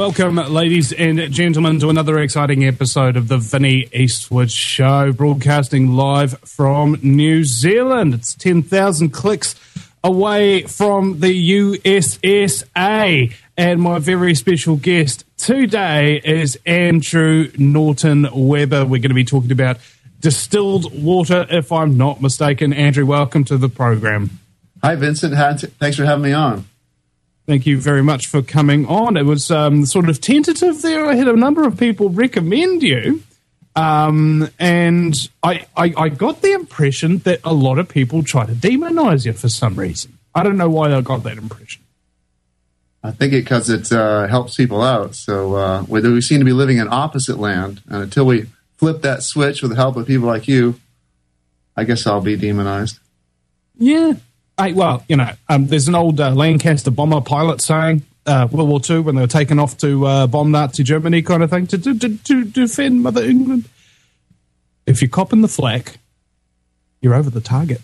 Welcome, ladies and gentlemen, to another exciting episode of the Vinnie Eastwood Show, broadcasting live from New Zealand. It's 10,000 clicks away from the USSA, and my very special guest today is Andrew Norton-Webber. We're going to be talking about distilled water, if I'm not mistaken. Andrew, welcome to the program. Hi, Vincent. Thanks for having me on. Thank you very much for coming on. It was sort of tentative there. I had a number of people recommend you, and I got the impression that a lot of people try to demonize you for some reason. I don't know why I got that impression. I think because it helps people out. So we seem to be living in opposite land, and until we flip that switch with the help of people like you, I guess I'll be demonized. Yeah. Well, you know, there's an old Lancaster bomber pilot saying, World War II, when they were taken off to bomb Nazi Germany kind of thing, to defend Mother England. If you're copping the flak, you're over the target.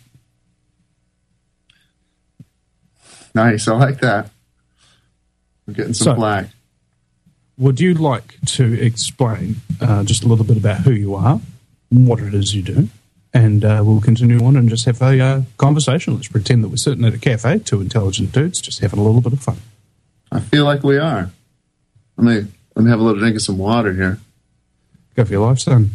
Nice, I like that. I'm getting some flak. Would you like to explain just a little bit about who you are, what it is you do? And we'll continue on and just have a conversation. Let's pretend that we're sitting at a cafe, two intelligent dudes, just having a little bit of fun. I feel like we are. Let me have a little drink of some water here. Go for your life, son.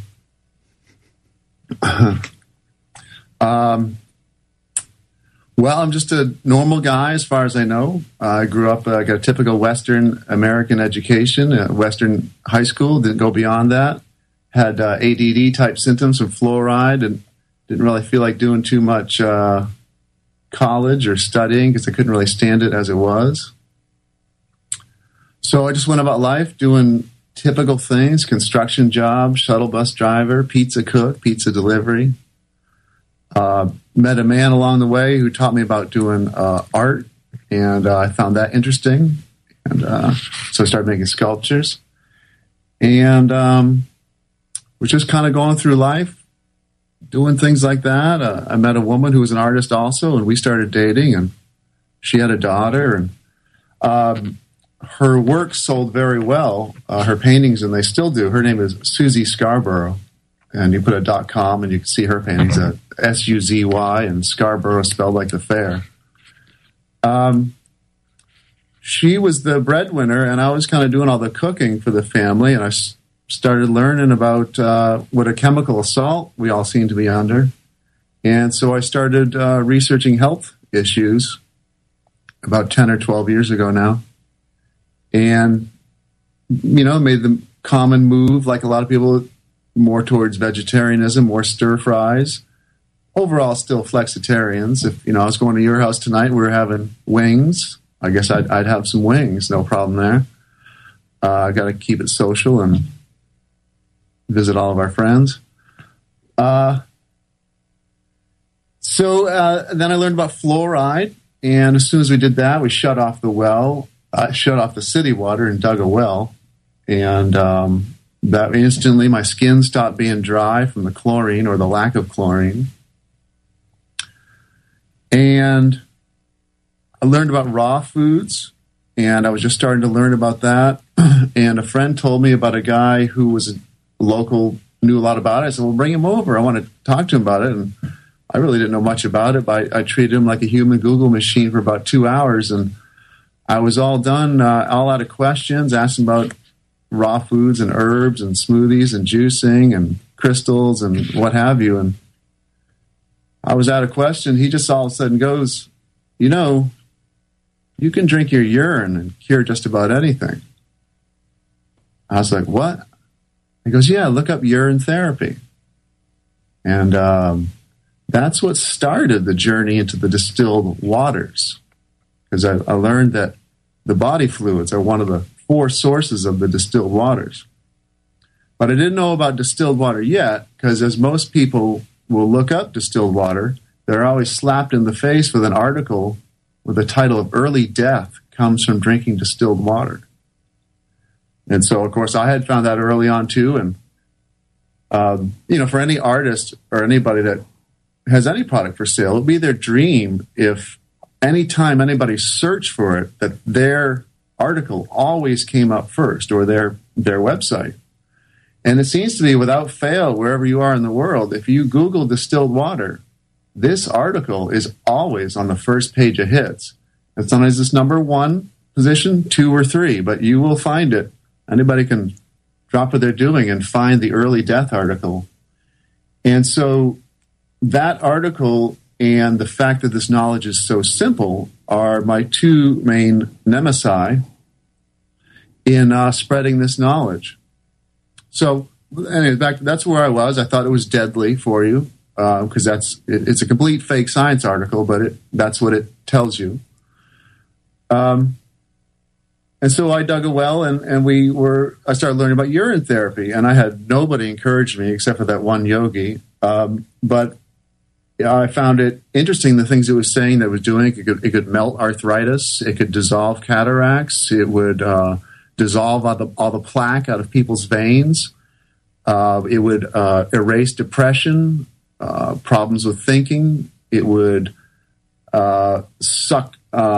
Well, I'm just a normal guy as far as I know. I grew up, got a typical Western American education, Western high school, didn't go beyond that. Had ADD-type symptoms from fluoride and didn't really feel like doing too much college or studying because I couldn't really stand it as it was. So I just went about life doing typical things, construction job, shuttle bus driver, pizza cook, pizza delivery. Met a man along the way who taught me about doing art, and I found that interesting. And so I started making sculptures. And was just kind of going through life, doing things like that. I met a woman who was an artist also, and we started dating, and she had a daughter, and her work sold very well, her paintings, and they still do. Her name is Suzy Scarborough, and you put a .com, and you can see her paintings at SUZY, and Scarborough spelled like the fair. She was the breadwinner, and I was kind of doing all the cooking for the family, and I started learning about what a chemical assault we all seem to be under. And so I started researching health issues about 10 or 12 years ago now. And, you know, made the common move, like a lot of people, more towards vegetarianism, more stir fries. Overall, still flexitarians. If, you know, I was going to your house tonight, we were having wings. I guess I'd have some wings, no problem there. I got to keep it social and visit all of our friends. So then I learned about fluoride, and as soon as we did that, we shut off the well, shut off the city water and dug a well, and that instantly my skin stopped being dry from the chlorine or the lack of chlorine. And I learned about raw foods, and I was just starting to learn about that, and a friend told me about a guy who was local, knew a lot about it. I said, well, bring him over. I want to talk to him about it. And I really didn't know much about it, but I treated him like a human Google machine for about 2 hours. And I was all done, all out of questions, asked him about raw foods and herbs and smoothies and juicing and crystals and what have you. And I was out of question. He just all of a sudden goes, you know, you can drink your urine and cure just about anything. I was like, what? He goes, yeah, look up urine therapy. And that's what started the journey into the distilled waters. Because I learned that the body fluids are one of the 4 sources of the distilled waters. But I didn't know about distilled water yet, because as most people will look up distilled water, they're always slapped in the face with an article with the title of Early Death Comes from Drinking Distilled Water. And so, of course, I had found that early on, too. And, you know, for any artist or anybody that has any product for sale, it would be their dream if any time anybody searched for it, that their article always came up first, or their website. And it seems to be without fail, wherever you are in the world, if you Google distilled water, this article is always on the first page of hits. And sometimes it's number 1 position, 2 or 3, but you will find it. Anybody can drop what they're doing and find the early death article. And so that article and the fact that this knowledge is so simple are my 2 main nemesis in spreading this knowledge. So anyway, that's where I was. I thought it was deadly for you because it's a complete fake science article, but that's what it tells you. And so I dug a well, and I started learning about urine therapy, and I had nobody encourage me except for that one yogi. But I found it interesting, the things it was saying that it was doing. It could melt arthritis. It could dissolve cataracts. It would dissolve all the plaque out of people's veins. It would erase depression, problems with thinking. It would suck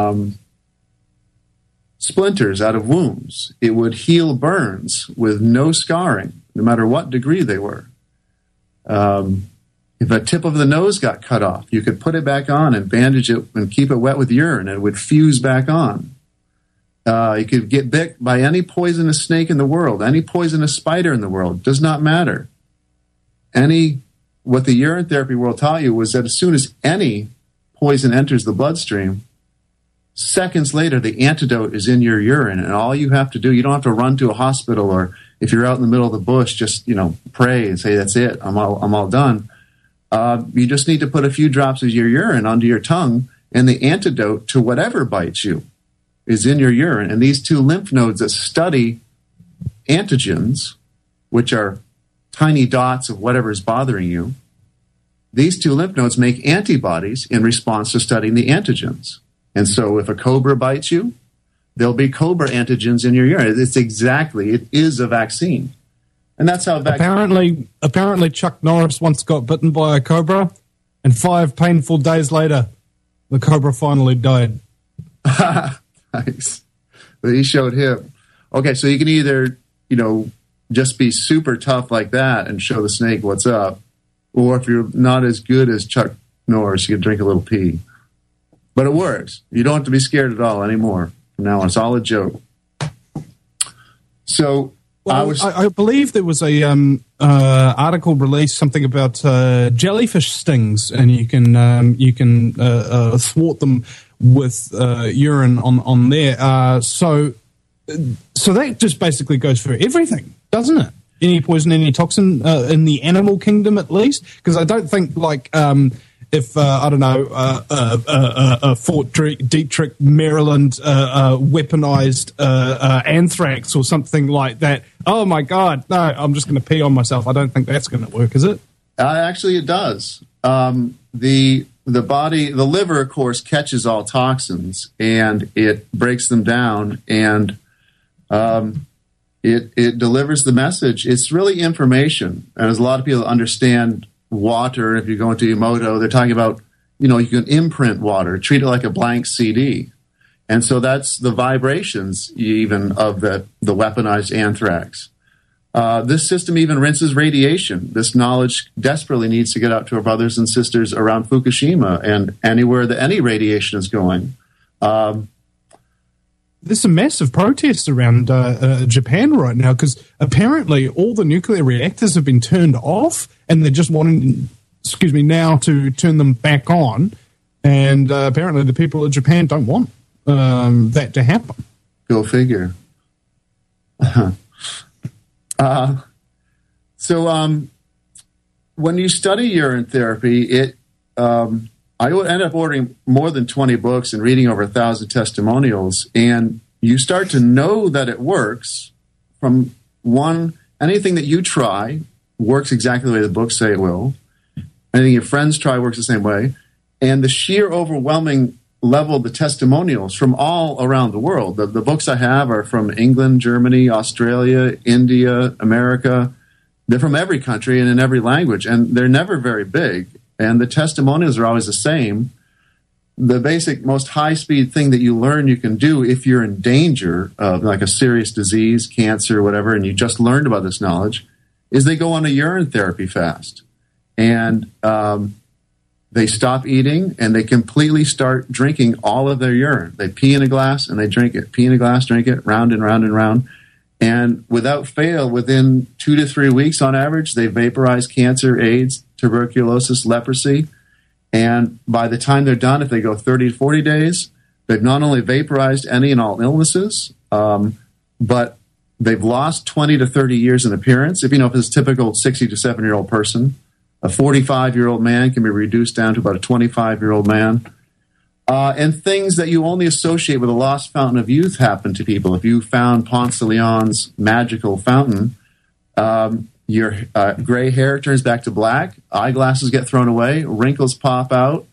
splinters out of wounds. It would heal burns with no scarring, no matter what degree they were. If a tip of the nose got cut off, you could put it back on and bandage it and keep it wet with urine, and it would fuse back on. You could get bit by any poisonous snake in the world, any poisonous spider in the world, does not matter. What the urine therapy world taught you was that as soon as any poison enters the bloodstream, seconds later, the antidote is in your urine, and all you have to do, you don't have to run to a hospital, or if you're out in the middle of the bush, just pray and say, "That's it, I'm all done." You just need to put a few drops of your urine onto your tongue, and the antidote to whatever bites you is in your urine. And these 2 lymph nodes that study antigens, which are tiny dots of whatever is bothering you, these 2 lymph nodes make antibodies in response to studying the antigens. And so if a cobra bites you, there'll be cobra antigens in your urine. It is a vaccine. And that's how apparently Chuck Norris once got bitten by a cobra, and 5 painful days later, the cobra finally died. Nice. But he showed him. Okay, so you can either, just be super tough like that and show the snake what's up, or if you're not as good as Chuck Norris, you can drink a little pee. But it works. You don't have to be scared at all anymore. From now on, it's all a joke. So I believe there was a article released something about jellyfish stings, and you can thwart them with urine on there. So that just basically goes for everything, doesn't it? Any poison, any toxin in the animal kingdom, at least. Because I don't think if Fort Detrick, Maryland weaponized anthrax or something like that. Oh my God, no, I'm just going to pee on myself. I don't think that's going to work, is it? Actually, it does. The liver, of course, catches all toxins and it breaks them down, and it delivers the message. It's really information, and as a lot of people understand water, if you go into Emoto, they're talking about, you can imprint water, treat it like a blank CD. And so that's the vibrations even of the weaponized anthrax. This system even rinses radiation. This knowledge desperately needs to get out to our brothers and sisters around Fukushima and anywhere that any radiation is going. There's a massive protest around Japan right now because apparently all the nuclear reactors have been turned off, and they're just wanting, now to turn them back on. And apparently the people of Japan don't want that to happen. Go figure. So when you study urine therapy, I would end up ordering more than 20 books and reading over 1,000 testimonials, and you start to know that it works from anything that you try works exactly the way the books say it will. Anything your friends try works the same way. And the sheer overwhelming level of the testimonials from all around the world. The books I have are from England, Germany, Australia, India, America. They're from every country and in every language, and they're never very big. And the testimonials are always the same. the basic, most high-speed thing that you learn you can do if you're in danger of like a serious disease, cancer, whatever, and you just learned about this knowledge, is they go on a urine therapy fast. And they stop eating, and they completely start drinking all of their urine. They pee in a glass, and they drink it. Pee in a glass, drink it, round and round and round. And without fail, within 2 to 3 weeks on average, they vaporize cancer, AIDS, tuberculosis, leprosy. And by the time they're done, if they go 30 to 40 days, they've not only vaporized any and all illnesses, but they've lost 20 to 30 years in appearance. If it's a typical 60 to 70-year-old person, a 45-year-old man can be reduced down to about a 25-year-old man. And things that you only associate with a lost fountain of youth happen to people. If you found Ponce de Leon's magical fountain, your gray hair turns back to black, eyeglasses get thrown away, wrinkles pop out.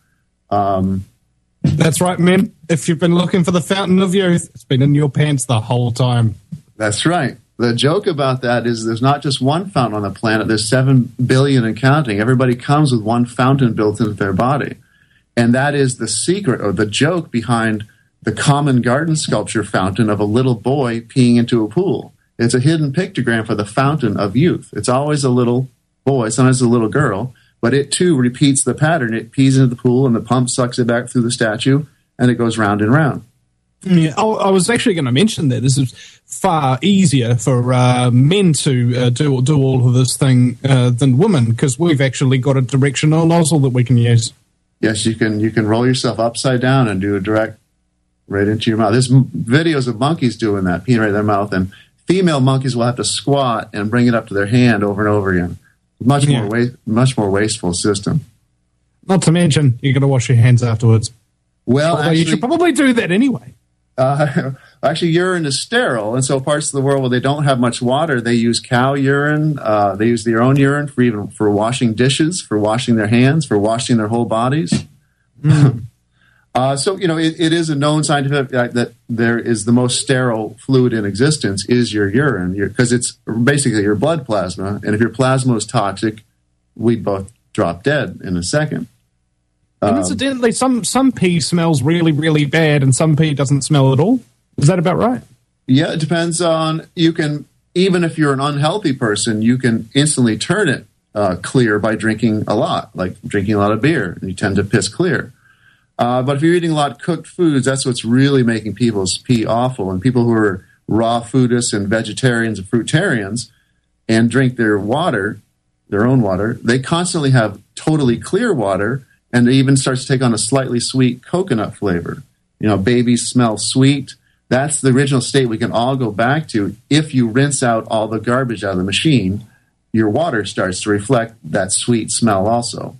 That's right, man. If you've been looking for the fountain of youth, it's been in your pants the whole time. That's right. The joke about that is there's not just one fountain on the planet. There's 7 billion and counting. Everybody comes with one fountain built into their body. And that is the secret or the joke behind the common garden sculpture fountain of a little boy peeing into a pool. It's a hidden pictogram for the fountain of youth. It's always a little boy, sometimes a little girl, but it too repeats the pattern. It pees into the pool, and the pump sucks it back through the statue, and it goes round and round. Yeah, I was actually going to mention that this is far easier for men to do all of this thing than women, because we've actually got a directional nozzle that we can use. Yes, you can roll yourself upside down and do a direct right into your mouth. There's videos of monkeys doing that, peeing right in their mouth, and female monkeys will have to squat and bring it up to their hand over and over again. Much more wasteful system. Not to mention, you're going to wash your hands afterwards. Well, actually, you should probably do that anyway. Actually, urine is sterile, and so parts of the world where they don't have much water, they use cow urine. They use their own urine for washing dishes, for washing their hands, for washing their whole bodies. So it is a known scientific fact that there is the most sterile fluid in existence is your urine, because it's basically your blood plasma, and if your plasma is toxic, we'd both drop dead in a second. And incidentally, some pee smells really, really bad, and some pee doesn't smell at all. Is that about right? Yeah, it depends on, even if you're an unhealthy person, you can instantly turn it clear by drinking a lot, like drinking a lot of beer, and you tend to piss clear. But if you're eating a lot of cooked foods, that's what's really making people's pee awful. And people who are raw foodists and vegetarians and fruitarians and drink their own water, they constantly have totally clear water, and it even starts to take on a slightly sweet coconut flavor. Babies smell sweet. That's the original state we can all go back to. If you rinse out all the garbage out of the machine, your water starts to reflect that sweet smell also.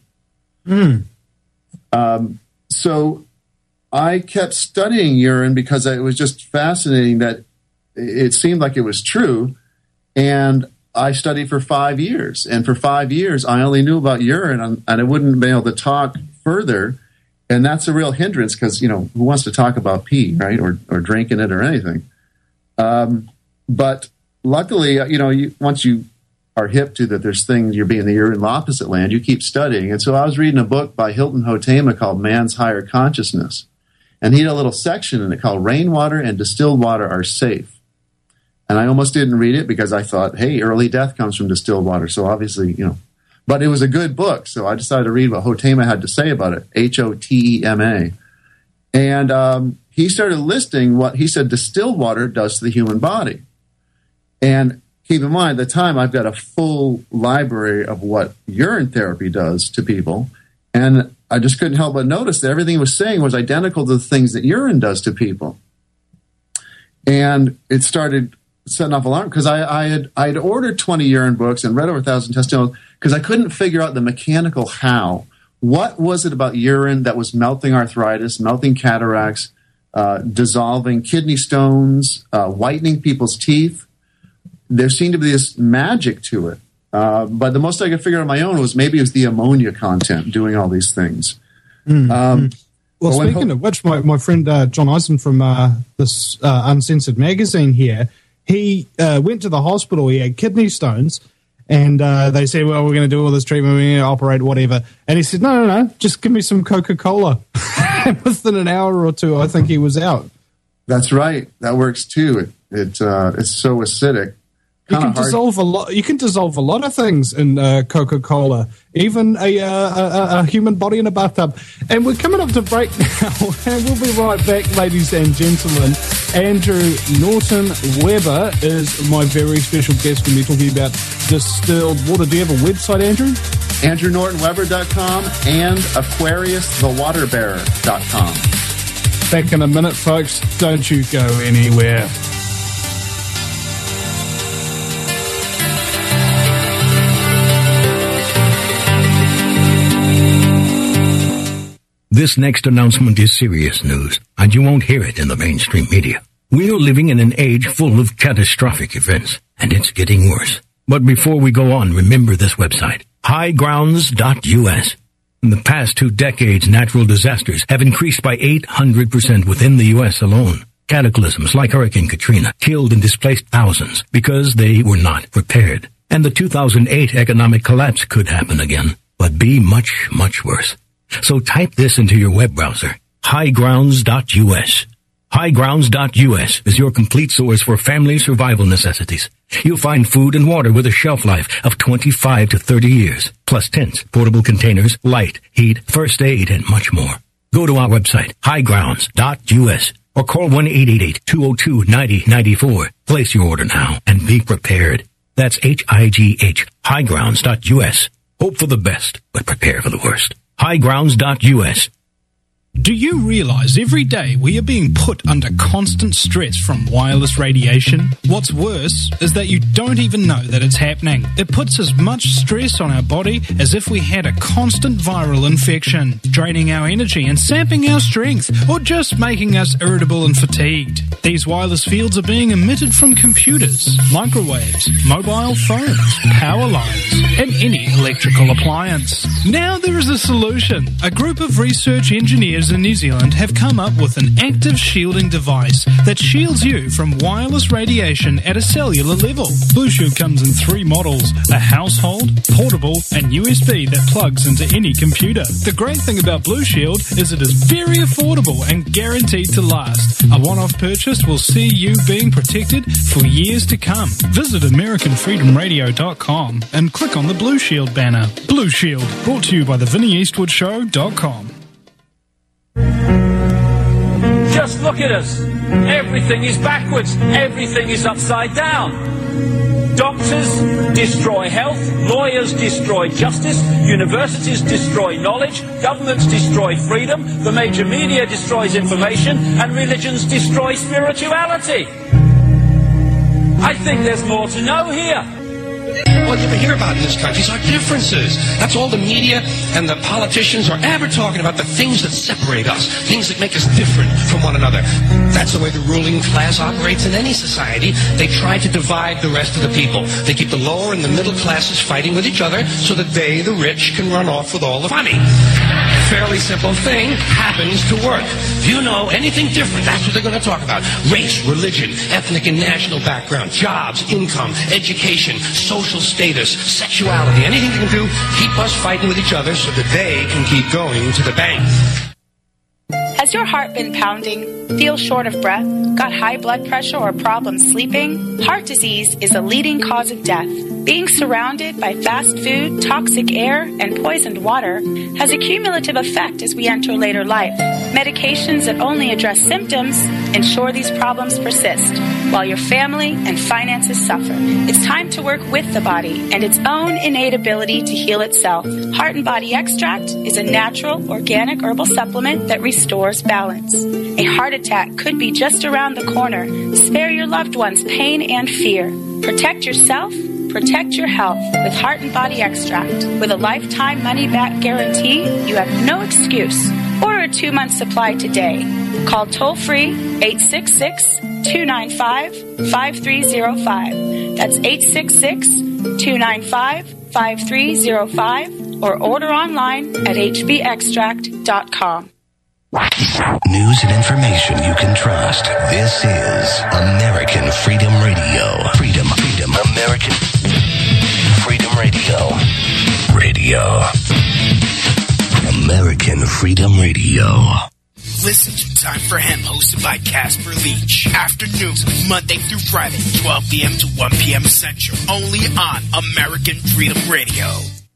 So I kept studying urine because it was just fascinating that it seemed like it was true. And I studied for 5 years. And for 5 years, I only knew about urine, and I wouldn't be able to talk further. And that's a real hindrance because, who wants to talk about pee, right? Or drinking it or anything. But luckily, once you are hip to that there's things you're in the opposite land, you keep studying. And so I was reading a book by Hilton Hotema called Man's Higher Consciousness. And he had a little section in it called Rainwater and Distilled Water Are Safe. And I almost didn't read it because I thought, hey, early death comes from distilled water. So obviously, but it was a good book. So I decided to read what Hotema had to say about it, Hotema. And he started listing what he said distilled water does to the human body. And keep in mind, at the time, I've got a full library of what urine therapy does to people. And I just couldn't help but notice that everything he was saying was identical to the things that urine does to people. And it started setting off alarm because I had ordered 20 urine books and read over 1,000 testimonials because I couldn't figure out the mechanical how. What was it about urine that was melting arthritis, melting cataracts, dissolving kidney stones, whitening people's teeth? There seemed to be this magic to it. But the most I could figure out on my own was maybe it was the ammonia content doing all these things. Well, speaking of which, my friend John Eisen from this Uncensored magazine here, he went to the hospital. He had kidney stones, and they said, well, we're going to do all this treatment, we're going to operate, whatever. And he said, no, just give me some Coca-Cola. and within an hour or two, I think he was out. That's right. That works too. It's so acidic. You can dissolve a lot. You can dissolve a lot of things in Coca-Cola, even a human body in a bathtub. And we're coming up to break now, and we'll be right back, ladies and gentlemen. Andrew Norton Webber is my very special guest when we're talking about distilled water. Do you have a website, Andrew? AndrewNortonWebber.com and AquariusTheWaterBearer.com. Back in a minute, folks. Don't you go anywhere. This next announcement is serious news, and you won't hear it in the mainstream media. We are living in an age full of catastrophic events, and it's getting worse. But before we go on, remember this website, highgrounds.us. In the past 2 decades, natural disasters have increased by 800% within the U.S. alone. Cataclysms like Hurricane Katrina killed and displaced thousands because they were not prepared. And the 2008 economic collapse could happen again, but be much, much worse. So type this into your web browser, highgrounds.us. Highgrounds.us is your complete source for family survival necessities. You'll find food and water with a shelf life of 25 to 30 years, plus tents, portable containers, light, heat, first aid, and much more. Go to our website, highgrounds.us, or call 1-888-202-9094. Place your order now and be prepared. That's HIGH, highgrounds.us. Hope for the best, but prepare for the worst. highgrounds.us. Do you realize every day we are being put under constant stress from wireless radiation? What's worse is that you don't even know that it's happening. It puts as much stress on our body as if we had a constant viral infection, draining our energy and sapping our strength, or just making us irritable and fatigued. These wireless fields are being emitted from computers, microwaves, mobile phones, power lines, and any electrical appliance. Now there is a solution. A group of research engineers in New Zealand have come up with an active shielding device that shields you from wireless radiation at a cellular level. Blue Shield comes in 3 models, a household, portable, and USB that plugs into any computer. The great thing about Blue Shield is it is very affordable and guaranteed to last. A one-off purchase will see you being protected for years to come. Visit AmericanFreedomRadio.com and click on the Blue Shield banner. Blue Shield, brought to you by TheVinnyEastwoodShow.com. Just look at us. Everything is backwards. Everything is upside down. Doctors destroy health. Lawyers destroy justice. Universities destroy knowledge. Governments destroy freedom. The major media destroys information. And religions destroy spirituality. I think there's more to know here. All you ever hear about in this country is our differences. That's all the media and the politicians are ever talking about, the things that separate us, things that make us different from one another. That's the way the ruling class operates in any society. They try to divide the rest of the people. They keep the lower and the middle classes fighting with each other so that they, the rich, can run off with all the money. Fairly simple thing happens to work. If you know anything different, that's what they're going to talk about. Race, religion, ethnic and national background, jobs, income, education, social status, sexuality, anything you can do, keep us fighting with each other so that they can keep going to the bank. Has your heart been pounding? Feel short of breath? Got high blood pressure or problems sleeping? Heart disease is a leading cause of death. Being surrounded by fast food, toxic air, and poisoned water has a cumulative effect as we enter later life. Medications that only address symptoms ensure these problems persist, while your family and finances suffer. It's time to work with the body and its own innate ability to heal itself. Heart and Body Extract is a natural, organic herbal supplement that restores balance. A heart attack could be just around the corner. Spare your loved ones pain and fear. Protect yourself. Protect your health with Heart and Body Extract. With a lifetime money-back guarantee, you have no excuse. Order a 2-month supply today. Call toll-free 866-295-5305. That's 866-295-5305. Or order online at hbextract.com. News and information you can trust. This is American Freedom Radio. Freedom, American Freedom Radio. American Freedom Radio. Listen to Time for Him, hosted by Casper Leach. Afternoons, Monday through Friday, 12 p.m. to 1 p.m. Central. Only on American Freedom Radio.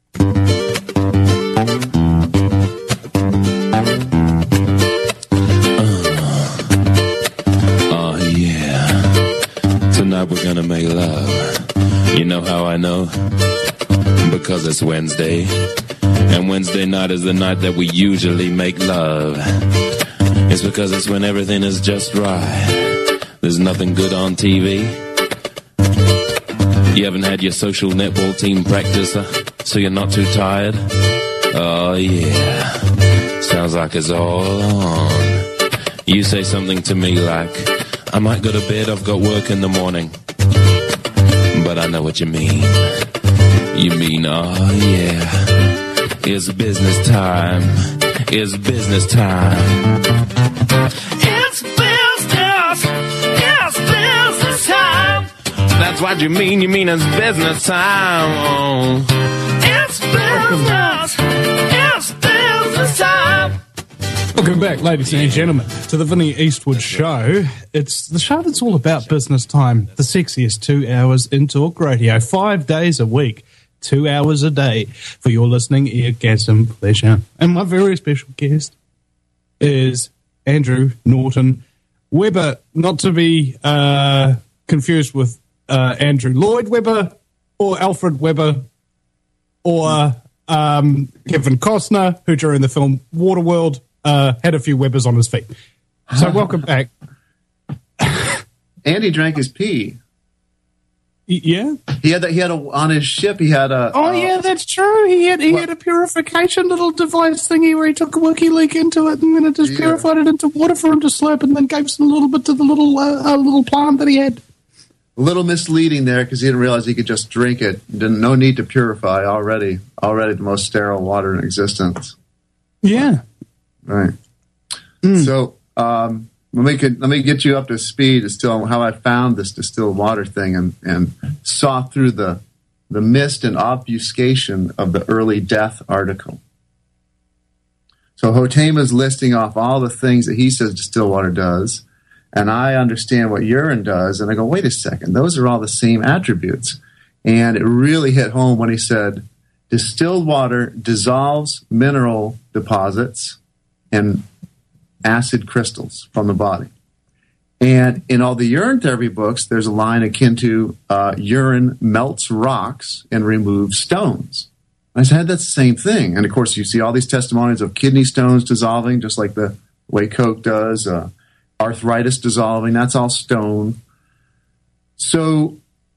Tonight we're gonna make love. You know how I know? Because it's Wednesday. And Wednesday night is the night that we usually make love. It's because it's when everything is just right. There's nothing good on TV. You haven't had your social netball team practice, so you're not too tired? Oh yeah. Sounds like it's all on. You say something to me like, I might go to bed, I've got work in the morning. But I know what you mean. You mean, oh yeah, it's business time. It's business time. It's business. It's business time. That's what you mean. You mean it's business time. Oh. It's business. It's business time. Welcome back, ladies and gentlemen, to the Vinnie Eastwood Show. It's the show that's all about business time, the sexiest 2 hours in talk radio, 5 days a week, 2 hours a day for your listening eargasm pleasure. And my very special guest is Andrew Norton Webber, not to be confused with Andrew Lloyd Webber or Alfred Webber or Kevin Costner, who during the film Waterworld had a few Webbers on his feet. So welcome back. Andy drank his pee. Yeah, he had on his ship. He had a. Oh yeah, that's true. He had a purification little device thingy where he took a WikiLeaks into it and then it just purified it into water for him to slurp, and then gave some little bit to the little plant that he had. A little misleading there because he didn't realize he could just drink it. No need to purify already. Already the most sterile water in existence. Yeah. Right. So let me get you up to speed as to how I found this distilled water thing and saw through the mist and obfuscation of the early death article. So Hotema's listing off all the things that he says distilled water does, and I understand what urine does, and I go, wait a second, those are all the same attributes. And it really hit home when he said distilled water dissolves mineral deposits and acid crystals from the body. And in all the urine therapy books, there's a line akin to urine melts rocks and removes stones. And I said, that's the same thing. And of course, you see all these testimonies of kidney stones dissolving, just like the way Coke does, arthritis dissolving, that's all stone. So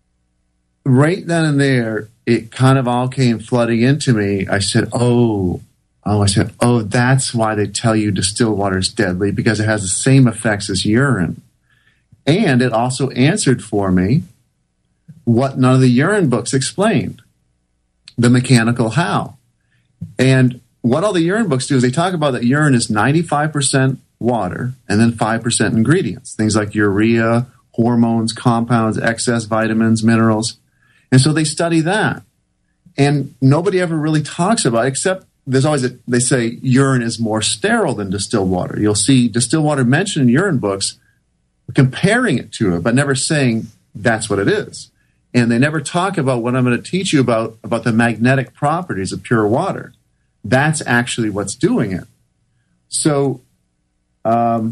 right then and there, it kind of all came flooding into me. I said, oh, that's why they tell you distilled water is deadly, because it has the same effects as urine. And it also answered for me what none of the urine books explained, the mechanical how. And what all the urine books do is they talk about that urine is 95% water and then 5% ingredients, things like urea, hormones, compounds, excess vitamins, minerals. And so they study that. And nobody ever really talks about it, except there's always they say urine is more sterile than distilled water. You'll see distilled water mentioned in urine books, comparing it to it, but never saying that's what it is. And they never talk about what I'm going to teach you about the magnetic properties of pure water. That's actually what's doing it. So I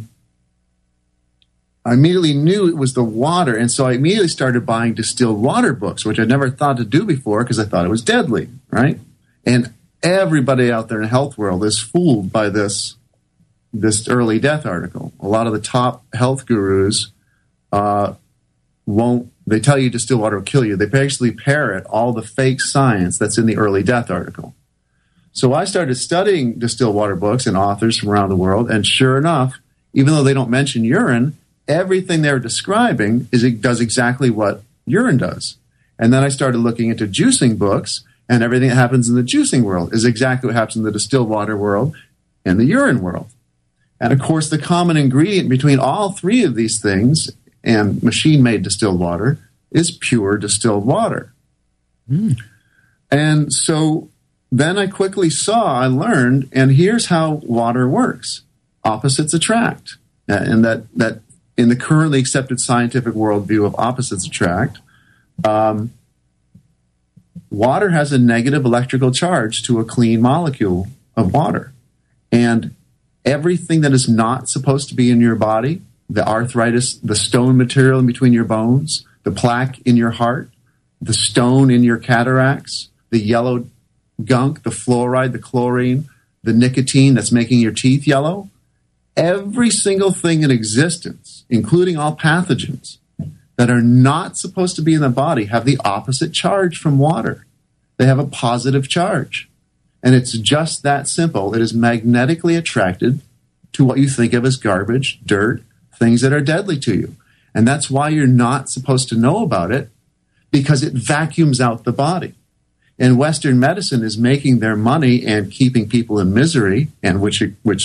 immediately knew it was the water, and so I immediately started buying distilled water books, which I'd never thought to do before because I thought it was deadly, right? And everybody out there in the health world is fooled by this early death article. A lot of the top health gurus they tell you distilled water will kill you. They basically parrot all the fake science that's in the early death article. So I started studying distilled water books and authors from around the world, and sure enough, even though they don't mention urine, everything they're describing does exactly what urine does. And then I started looking into juicing books, and everything that happens in the juicing world is exactly what happens in the distilled water world and the urine world. And of course, the common ingredient between all three of these things and machine-made distilled water is pure distilled water. And so then I quickly I learned, and here's how water works. opposites attract. And that in the currently accepted scientific worldview of opposites attract, water has a negative electrical charge to a clean molecule of water. And everything that is not supposed to be in your body, the arthritis, the stone material in between your bones, the plaque in your heart, the stone in your cataracts, the yellow gunk, the fluoride, the chlorine, the nicotine that's making your teeth yellow, every single thing in existence, including all pathogens that are not supposed to be in the body, have the opposite charge from water. They have a positive charge. And it's just that simple. It is magnetically attracted to what you think of as garbage, dirt, things that are deadly to you. And that's why you're not supposed to know about it, because it vacuums out the body. And Western medicine is making their money and keeping people in misery, and which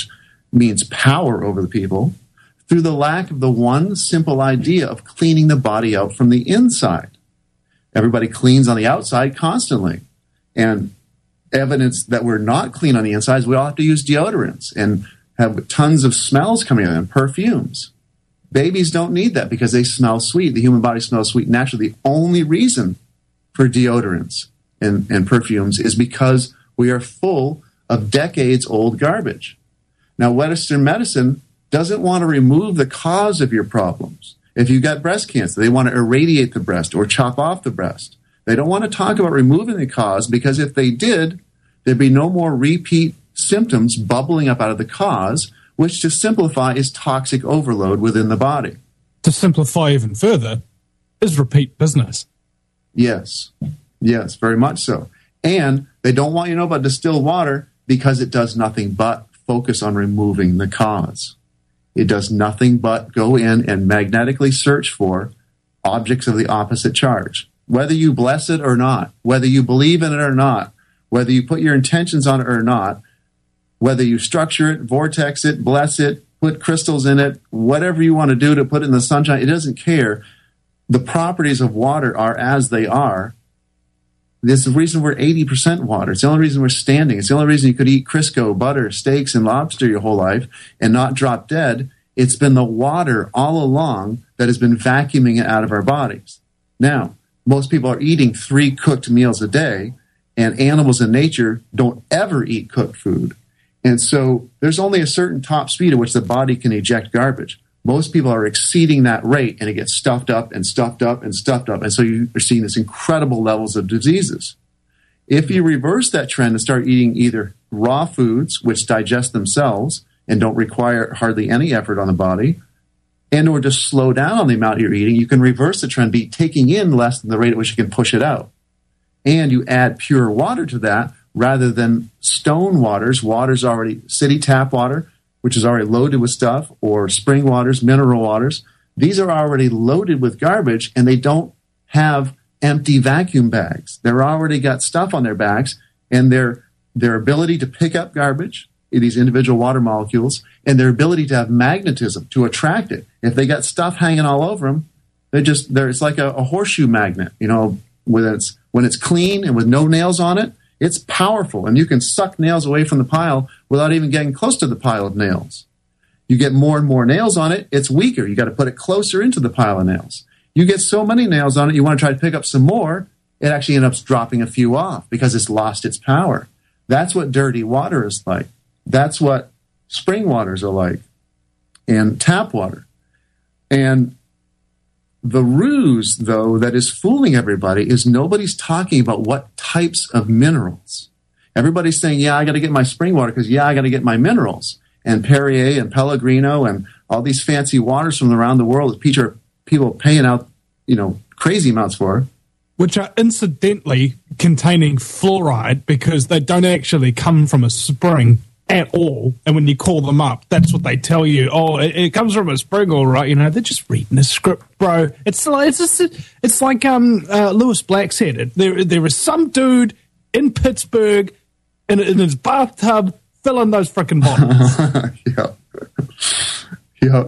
means power over the people, through the lack of the one simple idea of cleaning the body out from the inside. Everybody cleans on the outside constantly. And evidence that we're not clean on the inside is we all have to use deodorants and have tons of smells coming in and perfumes. Babies don't need that because they smell sweet. The human body smells sweet naturally. The only reason for deodorants and perfumes is because we are full of decades-old garbage. Now, Western medicine doesn't want to remove the cause of your problems. If you've got breast cancer, they want to irradiate the breast or chop off the breast. They don't want to talk about removing the cause, because if they did, there'd be no more repeat symptoms bubbling up out of the cause, which, to simplify, is toxic overload within the body. To simplify even further, is repeat business. Yes, very much so. And they don't want you to know about distilled water because it does nothing but focus on removing the cause. It does nothing but go in and magnetically search for objects of the opposite charge. Whether you bless it or not, whether you believe in it or not, whether you put your intentions on it or not, whether you structure it, vortex it, bless it, put crystals in it, whatever you want to do to put it in the sunshine, it doesn't care. The properties of water are as they are. There's the reason we're 80% water. It's the only reason we're standing. It's the only reason you could eat Crisco, butter, steaks, and lobster your whole life and not drop dead. It's been the water all along that has been vacuuming it out of our bodies. Now, most people are eating 3 cooked meals a day, and animals in nature don't ever eat cooked food. And so there's only a certain top speed at which the body can eject garbage. Most people are exceeding that rate, and it gets stuffed up and stuffed up and stuffed up. And so you're seeing this incredible levels of diseases. If you reverse that trend and start eating either raw foods, which digest themselves and don't require hardly any effort on the body, and or just slow down on the amount you're eating, you can reverse the trend, be taking in less than the rate at which you can push it out. And you add pure water to that rather than stone waters already, city tap water, which is already loaded with stuff, or spring waters, mineral waters. These are already loaded with garbage, and they don't have empty vacuum bags. They're already got stuff on their backs, and their ability to pick up garbage, these individual water molecules, and their ability to have magnetism to attract it. If they got stuff hanging all over them, it's like a horseshoe magnet. You know, when it's clean and with no nails on it, it's powerful, and you can suck nails away from the pile without even getting close to the pile of nails. You get more and more nails on it, it's weaker. You got to put it closer into the pile of nails. You get so many nails on it, you want to try to pick up some more, it actually ends up dropping a few off because it's lost its power. That's what dirty water is like. That's what spring waters are like, and tap water. And the ruse, though, that is fooling everybody is nobody's talking about what types of minerals. Everybody's saying, yeah, I got to get my spring water because, yeah, I got to get my minerals. And Perrier and Pellegrino and all these fancy waters from around the world that people are paying out, crazy amounts for. Which are incidentally containing fluoride because they don't actually come from a spring at all. And when you call them up, that's what they tell you. Oh, it comes from a spring, all right. They're just reading a script, bro. It's like Lewis Black said it. There is some dude in Pittsburgh in his bathtub filling those freaking bottles. Yeah.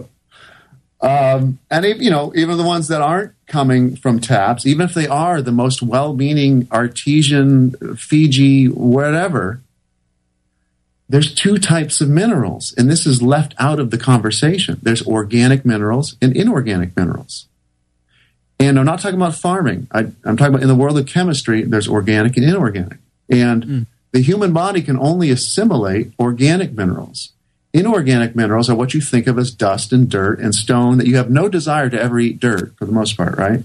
And even the ones that aren't coming from taps, even if they are the most well-meaning artesian, Fiji, whatever, there's two types of minerals, and this is left out of the conversation. There's organic minerals and inorganic minerals. And I'm not talking about farming. I'm talking about in the world of chemistry, there's organic and inorganic. And the human body can only assimilate organic minerals. Inorganic minerals are what you think of as dust and dirt and stone, that you have no desire to ever eat dirt for the most part, right?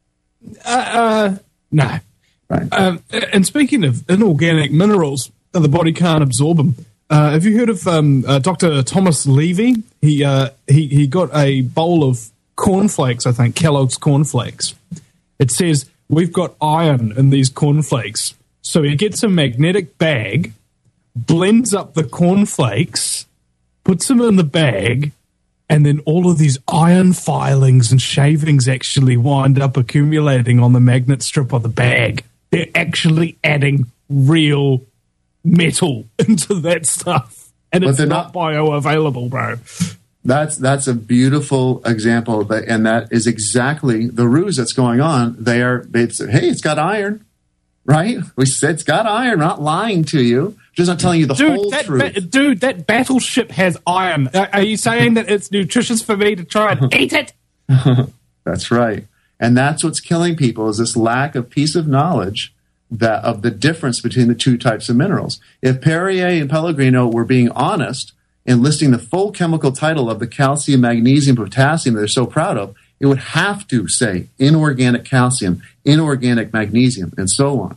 No. Right. And speaking of inorganic minerals, the body can't absorb them. Have you heard of Dr. Thomas Levy? He got a bowl of cornflakes, I think, Kellogg's cornflakes. It says, we've got iron in these cornflakes. So he gets a magnetic bag, blends up the cornflakes, puts them in the bag, and then all of these iron filings and shavings actually wind up accumulating on the magnet strip of the bag. They're actually adding real metal into that stuff. And it's not bioavailable, bro. That's a beautiful example, and that is exactly the ruse that's going on. They say, hey, it's got iron, right? We said it's got iron, not lying to you. Just not telling you the whole truth. Dude, that battleship has iron. Are you saying that it's nutritious for me to try and eat it? That's right. And that's what's killing people, is this lack of piece of knowledge of the difference between the two types of minerals. If Perrier and Pellegrino were being honest and listing the full chemical title of the calcium, magnesium, potassium that they're so proud of, it would have to say inorganic calcium, inorganic magnesium, and so on.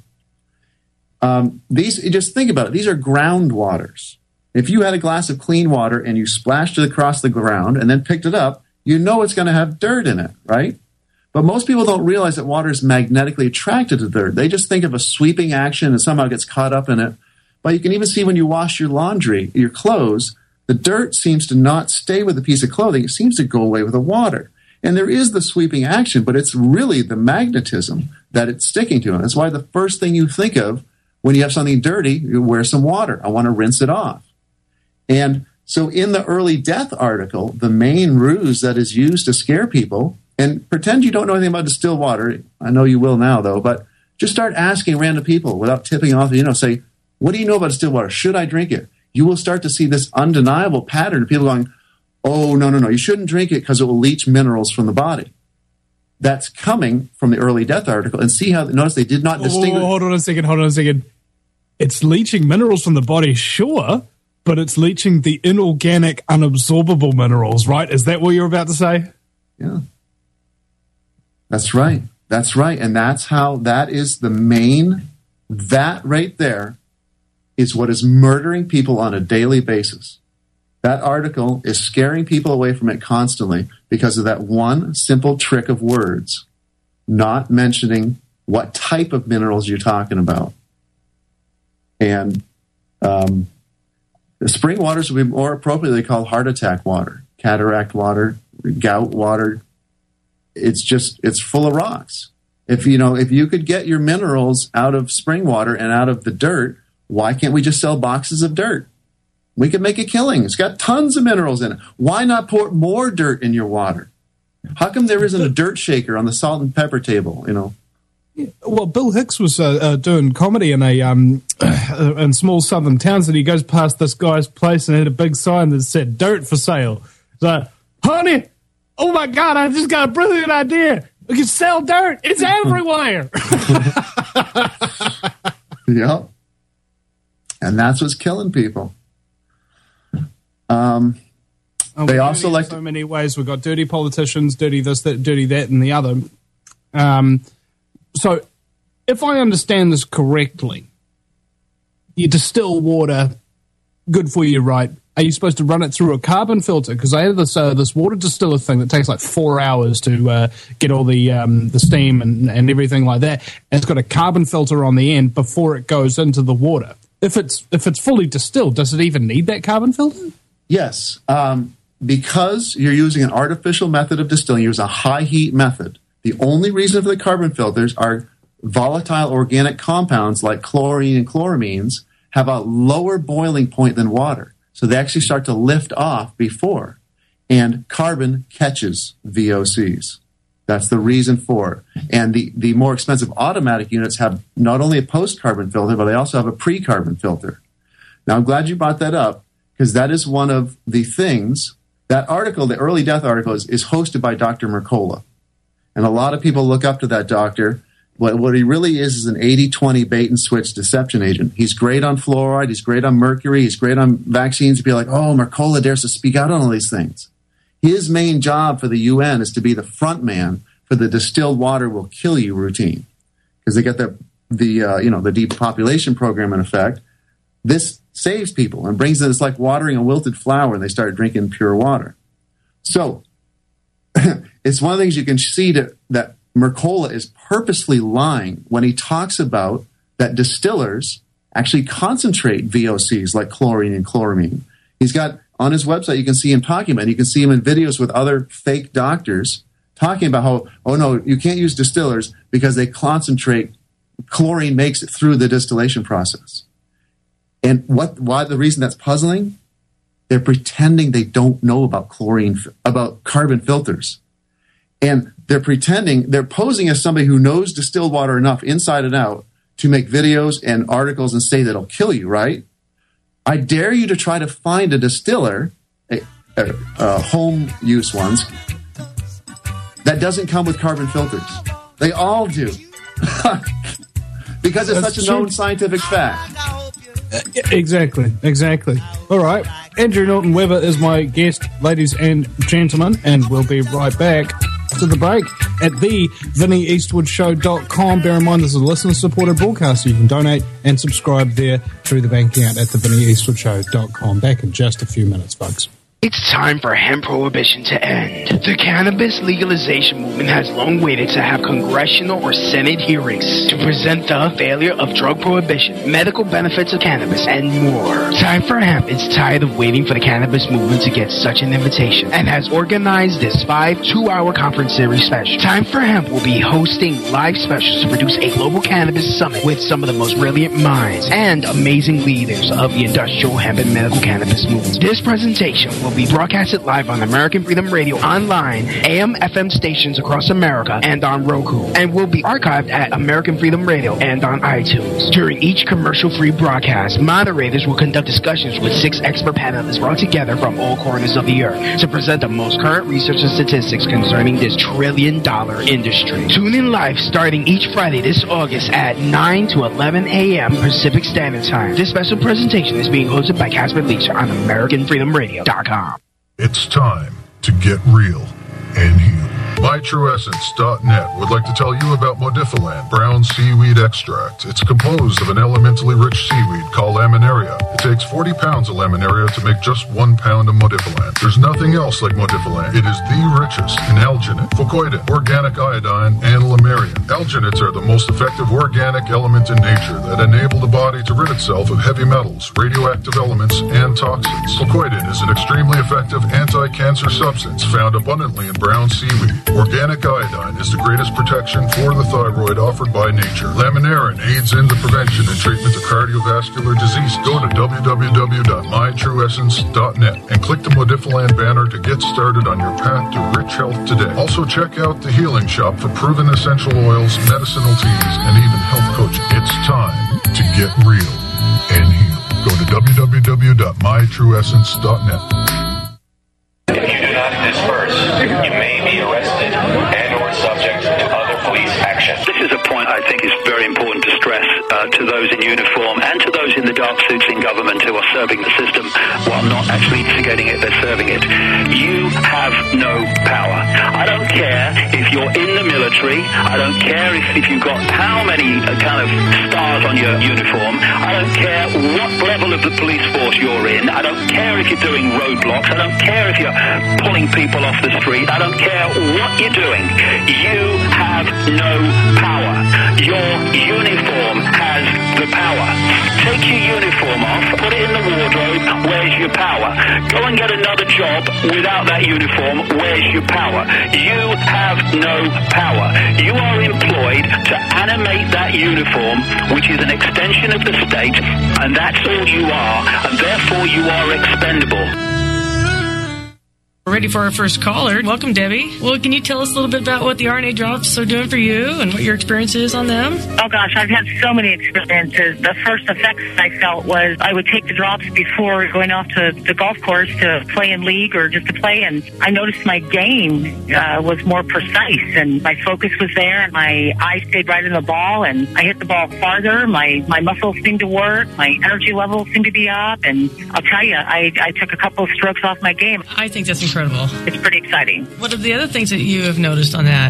Just think about it. These are groundwaters. If you had a glass of clean water and you splashed it across the ground and then picked it up, you know it's going to have dirt in it, right? But most people don't realize that water is magnetically attracted to dirt. They just think of a sweeping action and somehow gets caught up in it. But you can even see when you wash your laundry, your clothes, the dirt seems to not stay with a piece of clothing. It seems to go away with the water. And there is the sweeping action, but it's really the magnetism that it's sticking to. And that's why the first thing you think of when you have something dirty, you wear some water. I want to rinse it off. And so in the early death article, the main ruse that is used to scare people, and pretend you don't know anything about distilled water. I know you will now, though, but just start asking random people without tipping off, say, what do you know about distilled water? Should I drink it? You will start to see this undeniable pattern of people going, oh, no, you shouldn't drink it because it will leach minerals from the body. That's coming from the early death article. And see how, notice they did not distinguish. Hold on a second. It's leaching minerals from the body, sure, but it's leaching the inorganic, unabsorbable minerals, right? Is that what you're about to say? Yeah. That's right. And that is the main, that right there is what is murdering people on a daily basis. That article is scaring people away from it constantly because of that one simple trick of words, not mentioning what type of minerals you're talking about. And the spring waters would be more appropriately called heart attack water, cataract water, gout water. It's full of rocks. If you could get your minerals out of spring water and out of the dirt, why can't we just sell boxes of dirt? We could make a killing. It's got tons of minerals in it. Why not pour more dirt in your water? How come there isn't a dirt shaker on the salt and pepper table? Well, Bill Hicks was doing comedy in in small southern towns, and he goes past this guy's place and had a big sign that said "dirt for sale." So, honey, oh my God, I just got a brilliant idea. We can sell dirt. It's everywhere. Yep. And that's what's killing people. They also like so many ways. We've got dirty politicians, dirty this, that, dirty that, and the other. So, if I understand this correctly, you distill water, good for you, right? Are you supposed to run it through a carbon filter? Because I have this water distiller thing that takes like 4 hours to get all the steam and everything like that. And it's got a carbon filter on the end before it goes into the water. If it's fully distilled, does it even need that carbon filter? Yes, because you're using an artificial method of distilling, you use a high heat method. The only reason for the carbon filters are volatile organic compounds like chlorine and chloramines have a lower boiling point than water. So they actually start to lift off before. And carbon catches VOCs. That's the reason for it. And the more expensive automatic units have not only a post-carbon filter, but they also have a pre-carbon filter. Now, I'm glad you brought that up, because that is one of the things. That article, the early death article, is hosted by Dr. Mercola. And a lot of people look up to that doctor. What he really is an 80-20 bait-and-switch deception agent. He's great on fluoride. He's great on mercury. He's great on vaccines. You'd be like, oh, Mercola dares to speak out on all these things. His main job for the UN is to be the front man for the distilled water will kill you routine, because they get the depopulation program in effect. This saves people and brings them. It's like watering a wilted flower, and they start drinking pure water. So it's one of the things you can see that Mercola is purposely lying when he talks about that distillers actually concentrate VOCs like chlorine and chloramine. He's got on his website, you can see him talking about it. You can see him in videos with other fake doctors talking about how, oh no, you can't use distillers because they concentrate. Chlorine makes it through the distillation process. And why the reason that's puzzling? They're pretending they don't know about about carbon filters. And they're posing as somebody who knows distilled water enough inside and out to make videos and articles and say that it'll kill you, right? I dare you to try to find a distiller, home use ones, that doesn't come with carbon filters. They all do. Because it's such a known scientific fact. Exactly. All right. Andrew Norton Webber is my guest, ladies and gentlemen, and we'll be right back to the break at the VinnyEastwoodShow.com. Bear in mind, this is a listener-supported broadcast, so you can donate and subscribe there through the bank account at the VinnyEastwoodShow.com. Back in just a few minutes, folks. It's time for hemp prohibition to end. The cannabis legalization movement has long waited to have congressional or Senate hearings to present the failure of drug prohibition, medical benefits of cannabis, and more. Time for Hemp is tired of waiting for the cannabis movement to get such an invitation and has organized this 5 2-hour conference series special. Time for Hemp will be hosting live specials to produce a global cannabis summit with some of the most brilliant minds and amazing leaders of the industrial hemp and medical cannabis movement. This presentation will be broadcasted live on American Freedom Radio, online, AM, FM stations across America, and on Roku, and will be archived at American Freedom Radio and on iTunes. During each commercial-free broadcast, moderators will conduct discussions with 6 expert panelists brought together from all corners of the earth to present the most current research and statistics concerning this trillion-dollar industry. Tune in live starting each Friday this August at 9 to 11 a.m. Pacific Standard Time. This special presentation is being hosted by Casper Leach on AmericanFreedomRadio.com. It's time to get real and heal. MyTrueEssence.net would like to tell you about Modifiland brown seaweed extract. It's composed of an elementally rich seaweed called laminaria. It takes 40 pounds of laminaria to make just 1 pound of Modifiland. There's nothing else like Modifiland. It is the richest in alginate, fucoidin, organic iodine, and lamarian. Alginates are the most effective organic element in nature that enable the body to rid itself of heavy metals, radioactive elements, and toxins. Fucoidin is an extremely effective anti-cancer substance found abundantly in brown seaweed. Organic iodine is the greatest protection for the thyroid offered by nature. Laminarin aids in the prevention and treatment of cardiovascular disease. Go to www.mytrueessence.net and click the Modifiland banner to get started on your path to rich health today. Also check out the Healing Shop for proven essential oils, medicinal teas, and even health coaching. It's time to get real and heal. Go to www.mytrueessence.net. If you do not disperse, you may be arrested and or subject to other police action. This is a point I think is very important to stress to those in uniform and to those in the dark suits in government who are serving the system while not actually instigating it, they're serving it. You have no power. I don't care if you're in the military. I don't care if you've got how many kind of stars on your uniform. I don't care what level of the police force you're in. I don't care if you're doing roadblocks. I don't care if you're pulling people off the street. I don't care what you're doing. You have no power. Your uniform has the power. Take your uniform off, put it in the wardrobe. Where's your power? Go and get another job without that uniform. Where's your power? You have no power. You are employed to animate that uniform, which is an extension of the state, and that's all you are, and therefore you are expendable. ready for our first caller. Welcome, Debbie. Well, can you tell us a little bit about what the RNA drops are doing for you and what your experience is on them? Oh, gosh, I've had so many experiences. The first effects I felt was I would take the drops before going off to the golf course to play in league or just to play, and I noticed my game was more precise, and my focus was there, and my eye stayed right in the ball, and I hit the ball farther. My muscles seemed to work. My energy levels seemed to be up, and I'll tell you, I took a couple of strokes off my game. I think that's incredible. It's pretty exciting. What are the other things that you have noticed on that?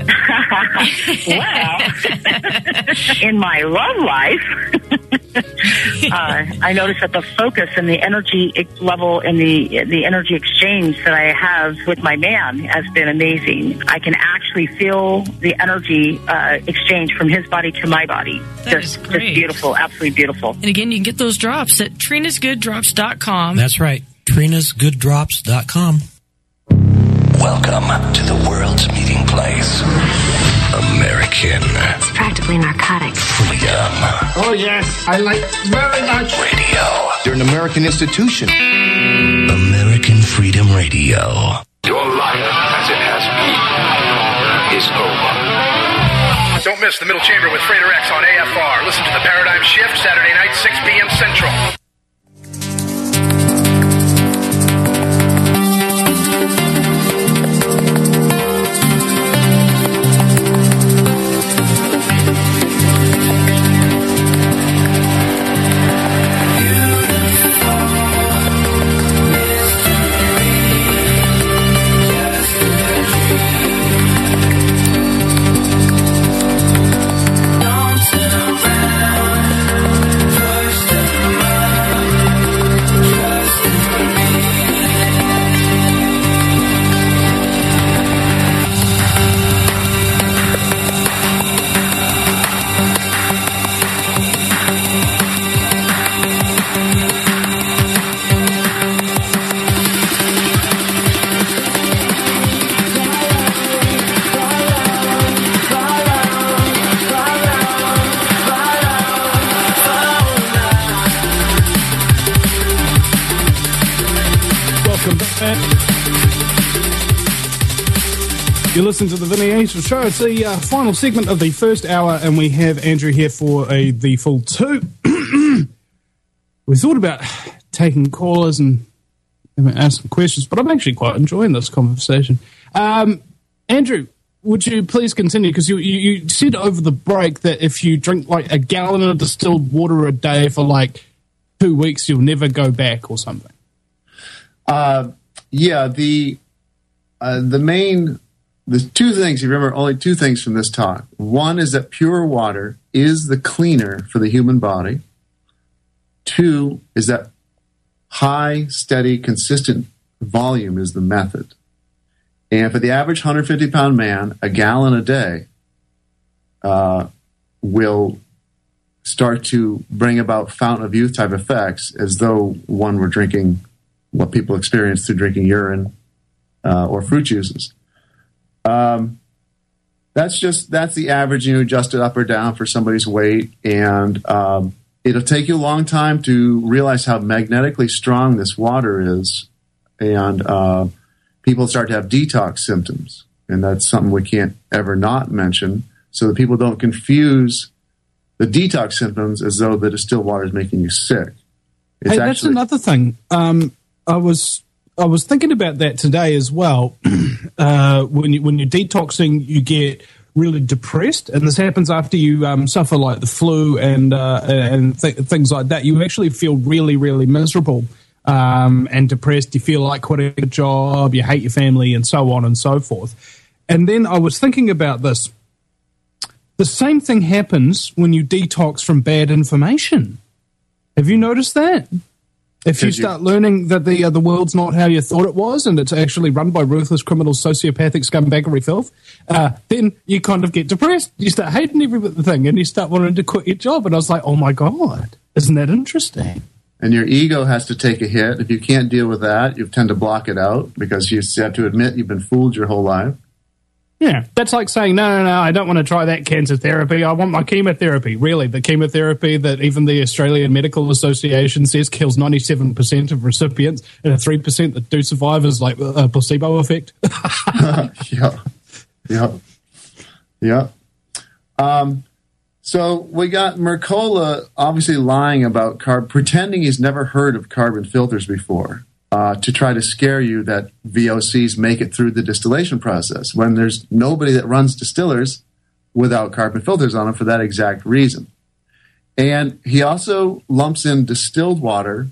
Well, in my love life, I noticed that the focus and the energy level and the energy exchange that I have with my man has been amazing. I can actually feel the energy exchange from his body to my body. Just beautiful, absolutely beautiful. And again, you can get those drops at TrinasGoodDrops.com. That's right, TrinasGoodDrops.com. Welcome to the world's meeting place. American. It's practically narcotic. Freedom. Oh, yes. I like very much. Radio. You're an American institution. American Freedom Radio. Your life, as it has been, is over. Don't miss the Middle Chamber with Frater X on AFR. Listen to the Paradigm Shift Saturday night, 6 p.m. Central. You listen to the Vinny Angel Show. It's the final segment of the first hour, and we have Andrew here for the full two. We thought about taking callers and asking questions, but I'm actually quite enjoying this conversation. Andrew, would you please continue? Because you said over the break that if you drink like a gallon of distilled water a day for like 2 weeks, you'll never go back or something. Yeah, the two things, you remember only two things from this talk. One is that pure water is the cleaner for the human body. Two is that high, steady, consistent volume is the method. And for the average 150-pound man, a gallon a day will start to bring about fountain of youth type effects as though one were drinking what people experience through drinking urine or fruit juices. That's the average, adjusted up or down for somebody's weight. And it'll take you a long time to realize how magnetically strong this water is. And people start to have detox symptoms. And that's something we can't ever not mention, so that people don't confuse the detox symptoms as though the distilled water is making you sick. Hey, that's another thing. I was thinking about that today as well. When you're detoxing, you get really depressed, and this happens after you suffer like the flu and things like that. You actually feel really, really miserable and depressed. You feel like quitting a job, you hate your family, and so on and so forth. And then I was thinking about this. The same thing happens when you detox from bad information. Have you noticed that? If you start learning that the world's not how you thought it was, and it's actually run by ruthless criminals, sociopathic scumbaggery filth, then you kind of get depressed. You start hating everything, and you start wanting to quit your job. And I was like, oh my God, isn't that interesting? And your ego has to take a hit. If you can't deal with that, you tend to block it out because you have to admit you've been fooled your whole life. Yeah, that's like saying, no, I don't want to try that cancer therapy. I want my chemotherapy. Really, the chemotherapy that even the Australian Medical Association says kills 97% of recipients, and the 3% that do survive is like a placebo effect. Yeah. So we got Mercola obviously lying about pretending he's never heard of carbon filters before. To try to scare you that VOCs make it through the distillation process when there's nobody that runs distillers without carbon filters on them for that exact reason. And he also lumps in distilled water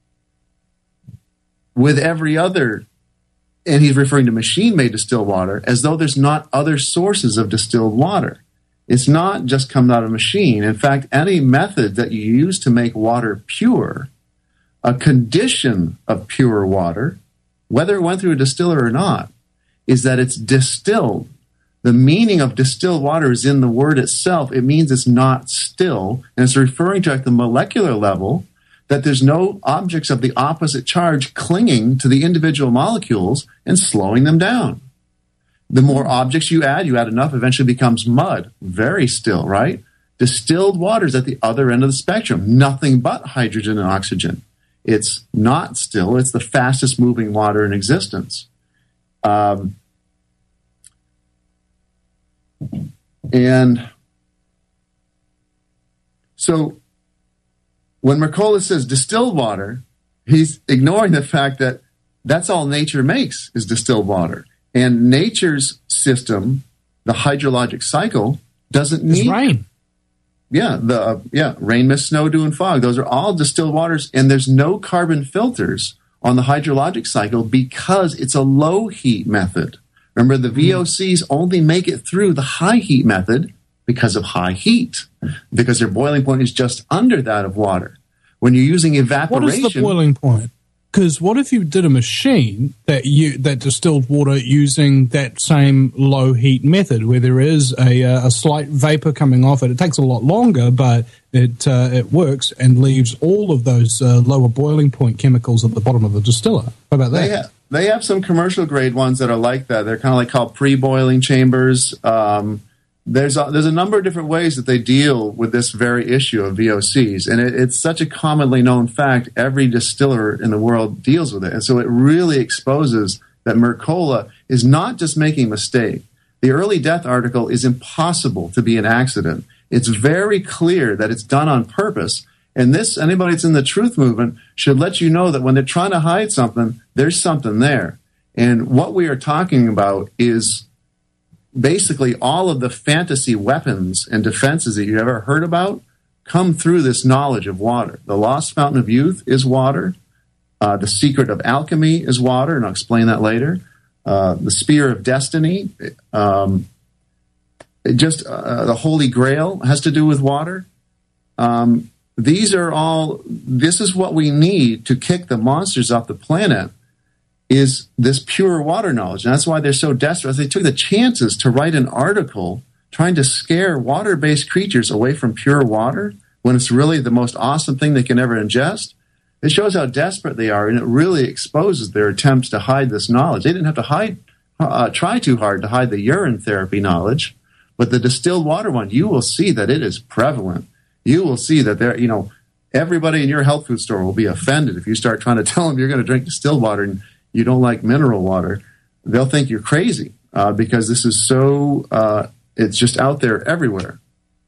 with every other, and he's referring to machine-made distilled water, as though there's not other sources of distilled water. It's not just coming out of a machine. In fact, any method that you use to make water pure, a condition of pure water, whether it went through a distiller or not, is that it's distilled. The meaning of distilled water is in the word itself. It means it's not still, and it's referring to at the molecular level that there's no objects of the opposite charge clinging to the individual molecules and slowing them down. The more objects you add enough, eventually becomes mud. Very still, right? Distilled water is at the other end of the spectrum. Nothing but hydrogen and oxygen. It's not still. It's the fastest moving water in existence. And so when Mercola says distilled water, he's ignoring the fact that that's all nature makes is distilled water. And nature's system, the hydrologic cycle, doesn't need rain. Rain, mist, snow, dew, and fog. Those are all distilled waters, and there's no carbon filters on the hydrologic cycle because it's a low heat method. Remember, the VOCs only make it through the high heat method because of high heat, because their boiling point is just under that of water. When you're using evaporation... What is the boiling point? Because what if you did a machine that distilled water using that same low heat method, where there is a slight vapor coming off it? It takes a lot longer, but it works and leaves all of those lower boiling point chemicals at the bottom of the distiller. How about that? They have some commercial grade ones that are like that. They're kind of like called pre-boiling chambers. There's a number of different ways that they deal with this very issue of VOCs, and it's such a commonly known fact. Every distiller in the world deals with it, and so it really exposes that Mercola is not just making a mistake. The early death article is impossible to be an accident. It's very clear that it's done on purpose, and anybody that's in the truth movement should let you know that when they're trying to hide something, there's something there. And what we are talking about is basically all of the fantasy weapons and defenses that you've ever heard about come through this knowledge of water. The lost fountain of youth is water. The secret of alchemy is water, and I'll explain that later. The spear of destiny, the Holy Grail has to do with water. This is what we need to kick the monsters off the planet, is this pure water knowledge. And that's why they're so desperate. They took the chances to write an article trying to scare water-based creatures away from pure water when it's really the most awesome thing they can ever ingest. It shows how desperate they are, and it really exposes their attempts to hide this knowledge. They didn't have to try too hard to hide the urine therapy knowledge, but the distilled water one, you will see that it is prevalent. You will see that everybody in your health food store will be offended if you start trying to tell them you're going to drink distilled water and you don't like mineral water. They'll think you're crazy because this is it's just out there everywhere.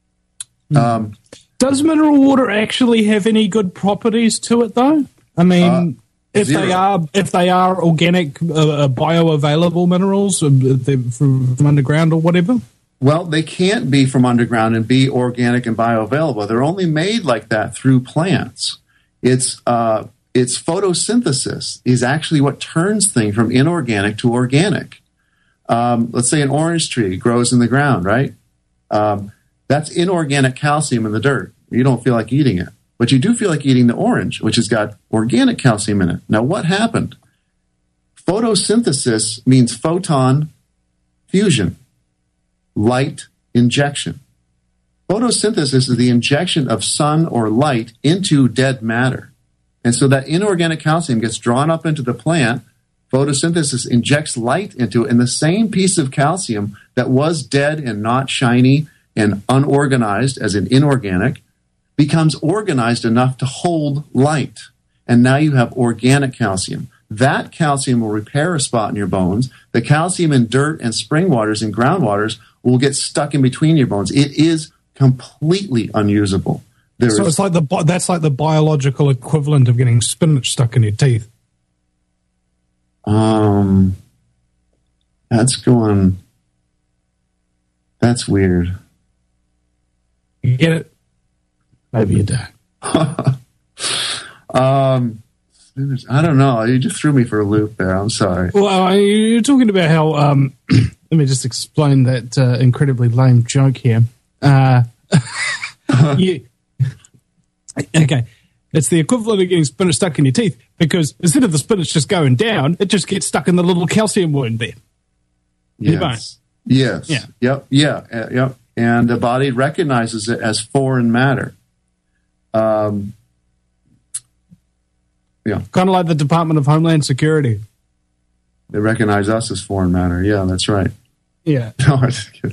Does mineral water actually have any good properties to it, though? I mean, if they are organic, bioavailable minerals from underground or whatever? Well, they can't be from underground and be organic and bioavailable. They're only made like that through plants. It's photosynthesis is actually what turns things from inorganic to organic. Let's say an orange tree grows in the ground, right? That's inorganic calcium in the dirt. You don't feel like eating it, but you do feel like eating the orange, which has got organic calcium in it. Now, what happened? Photosynthesis means photon fusion, light injection. Photosynthesis is the injection of sun or light into dead matter. And so that inorganic calcium gets drawn up into the plant Photosynthesis injects light into it, and the same piece of calcium that was dead and not shiny and unorganized, as in inorganic, becomes organized enough to hold light. And now you have organic calcium. That calcium will repair a spot in your bones. The calcium in dirt and spring waters and groundwaters will get stuck in between your bones. It is completely unusable. It's like that's like the biological equivalent of getting spinach stuck in your teeth. That's weird. You get it? Maybe you don't. I don't know. You just threw me for a loop there. I'm sorry. Well, you're talking about how, let me just explain that incredibly lame joke here. Okay. It's the equivalent of getting spinach stuck in your teeth, because instead of the spinach just going down, it just gets stuck in the little calcium wound there. Yes. Yes. Yeah. Yep. Yeah. Yep. And the body recognizes it as foreign matter. Yeah. Kind of like the Department of Homeland Security. They recognize us as foreign matter. Yeah, that's right. Yeah. No, I'm just kidding.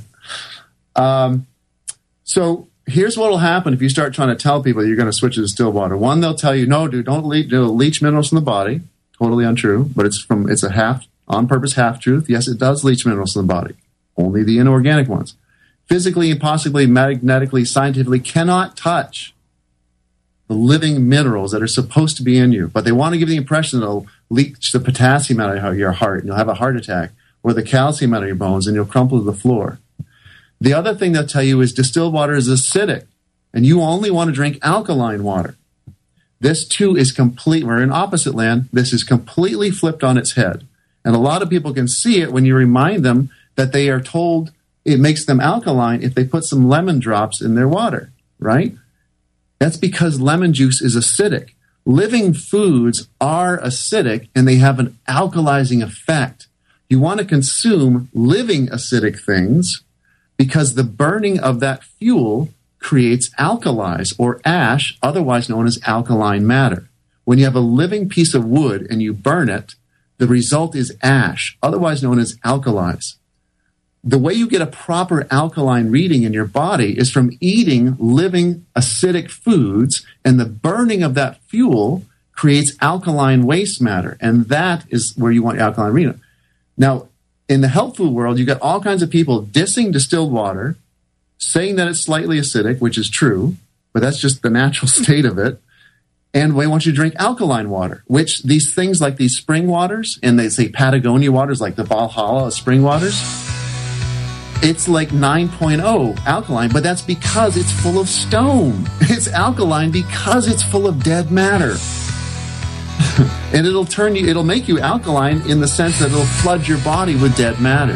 So here's what will happen if you start trying to tell people you're going to switch to distilled water. One, they'll tell you, no, dude, don't leach minerals from the body. Totally untrue, but it's a on-purpose half-truth. Yes, it does leach minerals from the body. Only the inorganic ones. Physically and possibly magnetically, scientifically cannot touch the living minerals that are supposed to be in you. But they want to give the impression that it'll leach the potassium out of your heart and you'll have a heart attack, or the calcium out of your bones and you'll crumple to the floor. The other thing they'll tell you is distilled water is acidic, and you only want to drink alkaline water. This, too, is complete. We're in opposite land. This is completely flipped on its head. And a lot of people can see it when you remind them that they are told it makes them alkaline if they put some lemon drops in their water, right? That's because lemon juice is acidic. Living foods are acidic, and they have an alkalizing effect. You want to consume living acidic things, because the burning of that fuel creates alkalis, or ash, otherwise known as alkaline matter. When you have a living piece of wood and you burn it, the result is ash, otherwise known as alkalis. The way you get a proper alkaline reading in your body is from eating living acidic foods, and the burning of that fuel creates alkaline waste matter, and that is where you want your alkaline reading. Now, in the health food world, you got all kinds of people dissing distilled water, saying that it's slightly acidic, which is true, but that's just the natural state of it. And we want you to drink alkaline water, which these things like these spring waters, and they say Patagonia waters, like the Valhalla spring waters, it's like 9.0 alkaline, but that's because it's full of stone. It's alkaline because it's full of dead matter. And it'll make you alkaline in the sense that it'll flood your body with dead matter.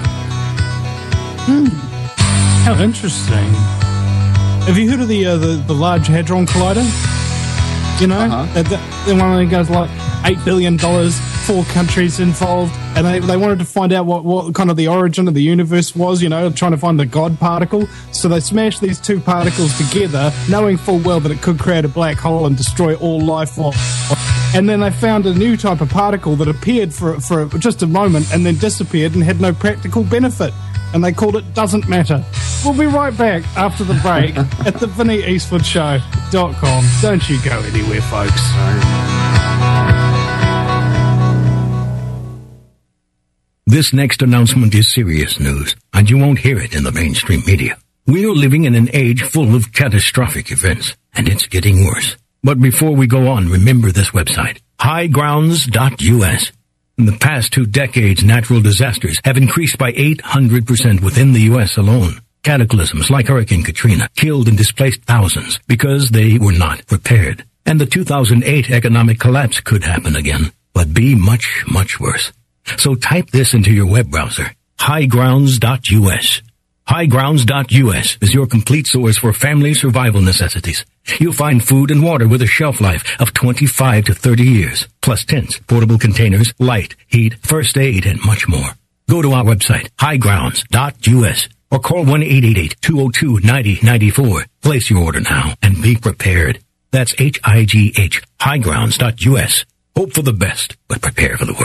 How interesting. Have you heard of the Large Hadron Collider? You know, the one that goes like $8 billion, 4 countries involved, and they wanted to find out what kind of the origin of the universe was, you know, trying to find the God particle. So they smashed these two particles together, knowing full well that it could create a black hole and destroy all life form. And then they found a new type of particle that appeared for just a moment and then disappeared and had no practical benefit. And they called it Doesn't Matter. We'll be right back after the break at the VinnyEastwoodShow.com. Don't you go anywhere, folks. This next announcement is serious news, and you won't hear it in the mainstream media. We are living in an age full of catastrophic events, and it's getting worse. But before we go on, remember this website, highgrounds.us. In the past 2 decades, natural disasters have increased by 800% within the U.S. alone. Cataclysms like Hurricane Katrina killed and displaced thousands because they were not prepared. And the 2008 economic collapse could happen again, but be much, much worse. So type this into your web browser, highgrounds.us. Highgrounds.us is your complete source for family survival necessities. You'll find food and water with a shelf life of 25 to 30 years, plus tents, portable containers, light, heat, first aid, and much more. Go to our website, highgrounds.us, or call 1-888-202-9094. Place your order now and be prepared. That's HIGH, highgrounds.us. Hope for the best, but prepare for the worst.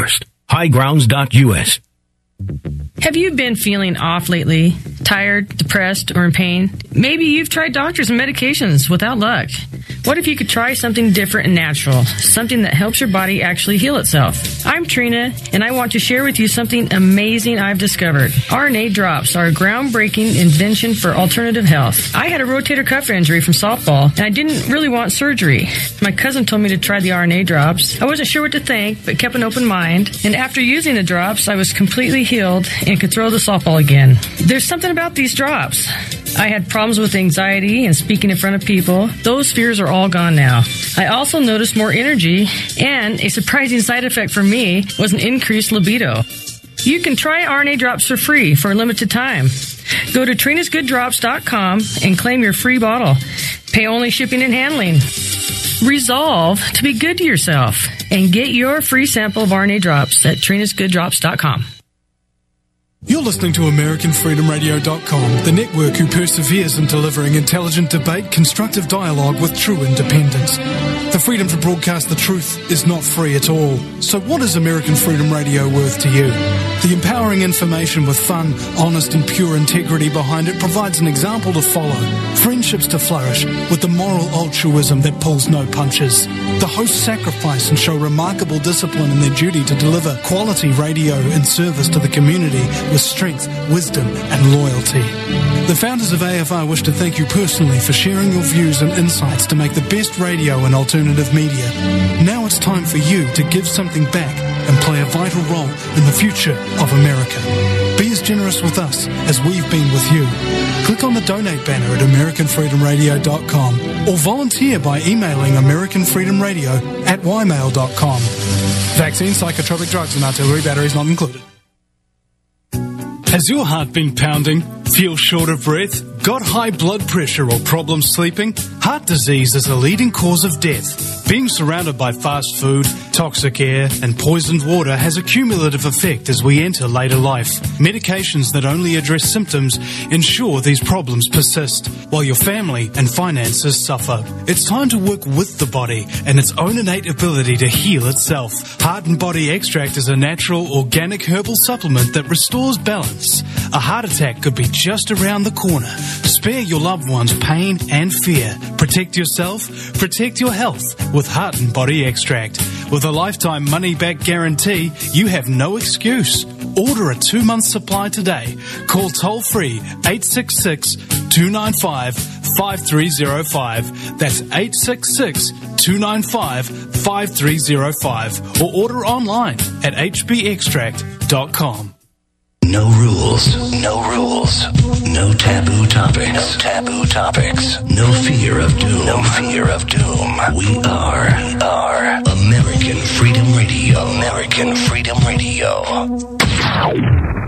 highgrounds.us. Have you been feeling off lately? Tired, depressed, or in pain? Maybe you've tried doctors and medications without luck. What if you could try something different and natural? Something that helps your body actually heal itself. I'm Trina, and I want to share with you something amazing I've discovered. RNA drops are a groundbreaking invention for alternative health. I had a rotator cuff injury from softball, and I didn't really want surgery. My cousin told me to try the RNA drops. I wasn't sure what to think, but kept an open mind. And after using the drops, I was completely healed and could throw the softball again. There's something about these drops. I had problems with anxiety and speaking in front of people. Those fears are all gone now. I also noticed more energy, and a surprising side effect for me was an increased libido. You can try RNA drops for free for a limited time. Go to TrinasGoodDrops.com and claim your free bottle. Pay only shipping and handling. Resolve to be good to yourself and get your free sample of RNA drops at TrinasGoodDrops.com. You're listening to AmericanFreedomRadio.com, the network who perseveres in delivering intelligent debate, constructive dialogue with true independence. The freedom to broadcast the truth is not free at all. So what is American Freedom Radio worth to you? The empowering information with fun, honest and pure integrity behind it provides an example to follow, friendships to flourish, with the moral altruism that pulls no punches. The hosts sacrifice and show remarkable discipline in their duty to deliver quality radio in service to the community with strength, wisdom and loyalty. The founders of AFR wish to thank you personally for sharing your views and insights to make the best radio and alternative media. Now it's time for you to give something back and play a vital role in the future of America. Be as generous with us as we've been with you. Click on the donate banner at AmericanFreedomRadio.com or volunteer by emailing AmericanFreedomRadio@ymail.com. Vaccine, psychotropic drugs and artillery batteries not included. Has your heart been pounding? Feel short of breath? Got high blood pressure or problems sleeping? Heart disease is a leading cause of death. Being surrounded by fast food, toxic air and poisoned water has a cumulative effect as we enter later life. Medications that only address symptoms ensure these problems persist, while your family and finances suffer. It's time to work with the body and its own innate ability to heal itself. Heart and Body Extract is a natural, organic herbal supplement that restores balance. A heart attack could be just around the corner. Spare your loved ones pain and fear. Protect yourself, protect your health with Heart and Body Extract. With a lifetime money-back guarantee, you have no excuse. Order a 2-month supply today. Call toll-free 866-295-5305. That's 866-295-5305. Or order online at hbextract.com. No rules. No rules. No taboo topics. No taboo topics. No fear of doom. No fear of doom. We are American Freedom Radio. American Freedom Radio.